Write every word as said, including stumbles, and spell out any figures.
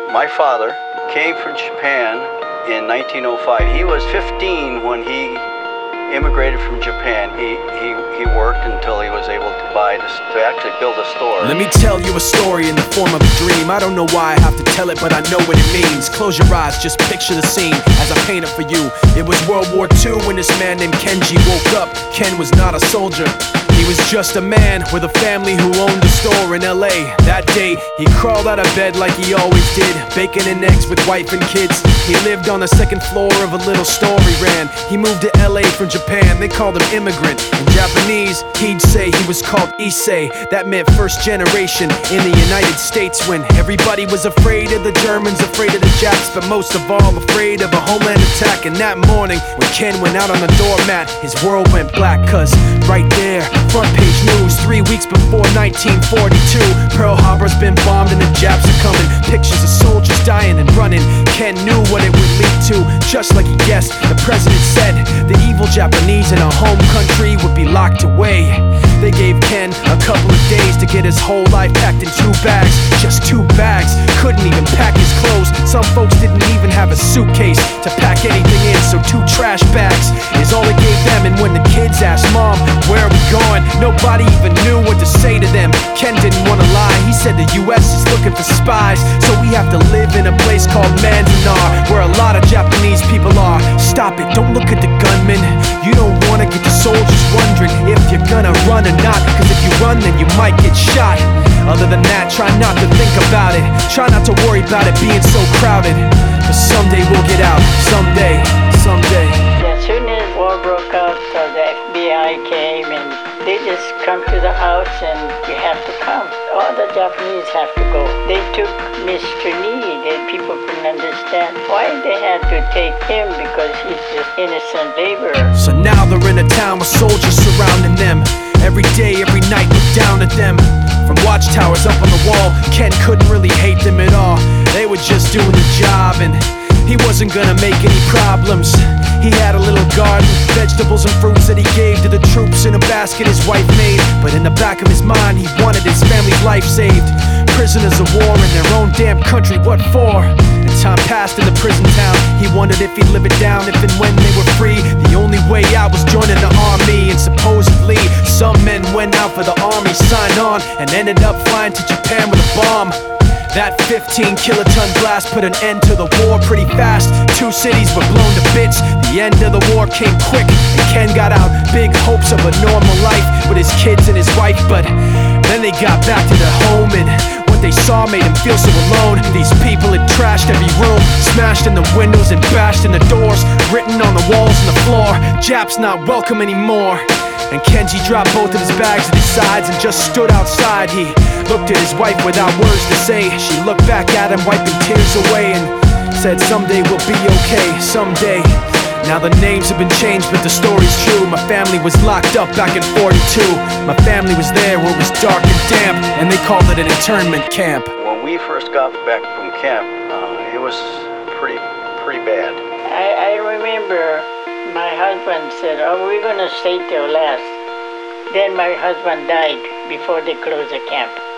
My father came from Japan in nineteen oh five. He was fifteen when he immigrated from Japan. He, he, he worked until he was able to buy, this, to actually build a store. Let me tell you a story in the form of a dream. I don't know why I have to tell it, but I know what it means. Close your eyes, just picture the scene as I paint it for you. It was World War Two when this man named Kenji woke up. Ken was not a soldier. He was just a man with a family who owned a store in L A. That day, he crawled out of bed like he always did, bacon and eggs with wife and kids. He lived on the second floor of a little store he ran. He moved to L A from Japan, they called him immigrant. In Japanese, he'd say he was called Issei. That meant first generation in the United States, when everybody was afraid of the Germans, afraid of the Japs, but most of all afraid of a homeland attack. And that morning, when Ken went out on the doormat, his world went black, cause right there, front page news, three weeks before nineteen forty-two, Pearl Harbor's been bombed and the Japs are coming. Pictures of soldiers dying and running. Ken knew what it would lead to, just like he guessed. The president said the evil Japanese in our home country would be locked away. They gave Ken a couple of days to get his whole life packed in two bags. Just two bags, couldn't even pack his clothes. Some folks didn't even have a suitcase to pack anything in, so two trash bags is all they gave them. And when the kids asked Mom, where are we going? Nobody even knew what to say to them. Ken didn't want to lie, he said the U S is looking for spies, so we have to live in a place called Manzanar, where a lot of Japanese people are. Stop it, don't look at the gunman. You don't want to get the soldiers wondering if you're gonna run or not, cause if you run then you might get shot. Other than that, try not to think about it. Try not to worry about it being so crowded, cause someday we'll get out. Someday, someday. As soon as war broke out, so the F B I came and they just come to the house and you have to come. All the Japanese have to go. They took Mister Need and people couldn't understand why they had to take him, because he's just innocent laborer. So now they're in a town with soldiers surrounding them. Every day, every night, look down at them. From watchtowers up on the wall, Ken couldn't really hate them at all. They were just doing the job and he wasn't gonna make any problems. He had a little garden, vegetables and fruits that he gave to the troops in a basket his wife made. But in the back of his mind, he wanted his family's life saved. Prisoners of war in their own damn country, what for? And time passed in the prison town. He wondered if he'd live it down if and when they were free. The only way out was joining the army, and supposedly some men went out for the army, signed on, and ended up flying to Japan with a bomb. That fifteen kiloton blast put an end to the war pretty fast. Two cities were blown to bits. The end of the war came quick, and Ken got out. Big hopes of a normal life with his kids and his wife, but then they got back to their home, and what they saw made him feel so alone. These people had trashed every room, smashed in the windows and bashed in the doors, written on the walls and the floor, Japs not welcome anymore. And Kenji dropped both of his bags at his sides and just stood outside. He looked at his wife without words to say. She looked back at him, wiping tears away, and said, someday we'll be okay, someday. Now the names have been changed, but the story's true. My family was locked up back in forty-two. My family was there where it was dark and damp, and they called it an internment camp. When we first got back from camp, uh, it was pretty, pretty bad. I, I remember my husband said, oh, we're gonna stay till last. Then my husband died before they closed the camp.